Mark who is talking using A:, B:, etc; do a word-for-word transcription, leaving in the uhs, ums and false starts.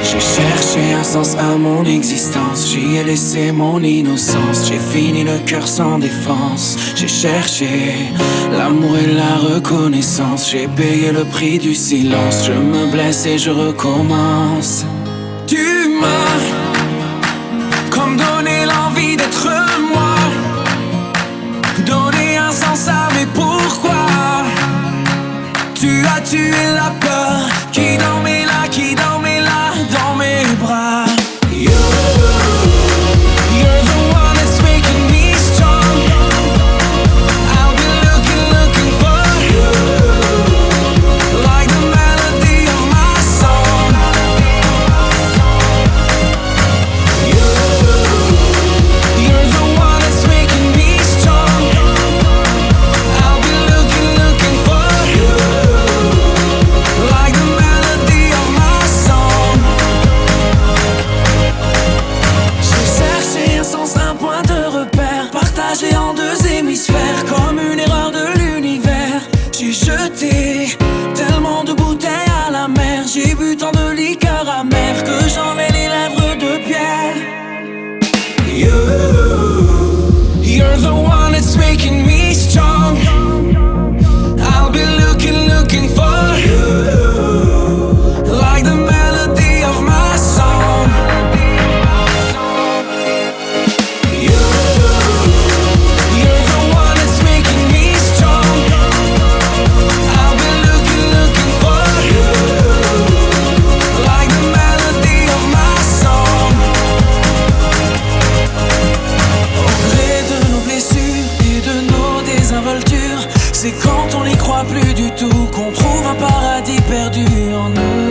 A: J'ai cherché un sens à mon existence, j'y ai laissé mon innocence. J'ai fini le cœur sans défense. J'ai cherché l'amour et la reconnaissance. J'ai payé le prix du silence. Je me blesse et je recommence. Tu m'as comme donné l'envie d'être moi, donné un sens à mes pourquoi. Tu as tué la peur qui dormait là, qui dormait là dans mes bras. You, you're the one that's making me strong. I'll be looking, looking for you, like the melody of my song. You, you're the one that's making me strong. I'll be looking, looking for you, like the melody of my song. J'ai cherché un sens, un point de repère, partagé en deux hémisphères, comme une erreur de l'univers. J'ai jeté tellement de bouteilles à la mer, j'ai bu tant de liqueurs amères que j'en ai les lèvres de pierre. You, you're the one that's making me strong. I'll be looking, looking for you, like the melody of my song. You, you're the one that's making me strong. I'll be looking, looking for you, like the melody of my song. Au gré de nos blessures et de nos désinvoltures, c'est quand on n'y croit plus du tout qu'on trouve un paradis perdu en nous.